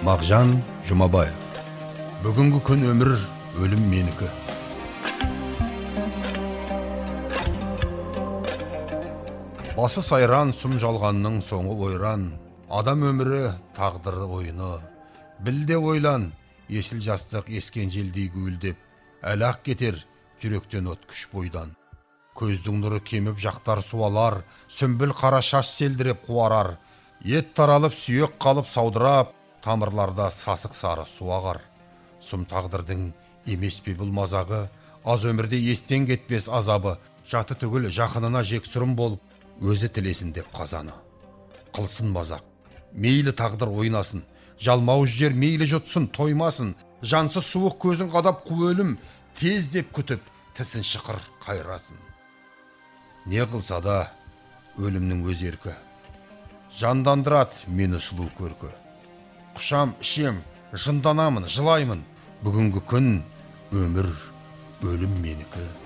Мағжан Жұмабаев. Бүгінгі күн өмір, өлім менікі. Басы сайран, сұм жалғанның соңы ойран. Адам өмірі, тағдыры ойыны. Білде ойлан, есіл жастық ескен желдей гүлдеп. Әлақ кетер, жүректен от күш бойдан. Көздің нұры кеміп жақтар суалар, сүмбіл қара шаш селдіреп қуарар. Ет таралып, сүйек қалып саудырап, тамырларда сасық сары суағар. Сұм тағдырдың емес пе бұл мазағы, аз өмірде естен кетпес азабы. Жаты түгіл жақынына жексұрын болып, өзі тілесін деп қазаны. Қылсын мазақ, мейлі тағдыр ойнасын, жалмауыз жер мейлі жұтсын, тоймасын. Жансыз суық көзін қадап қу өлім, тез деп күтіп, тісін шықыр қайрасын. Не қылса да өлімнің өз еркі, жандандырат мені сұлу көркі. Құшам, ішем, жынданамын, жылаймын. Бүгінгі күн өмір, өлім менікі.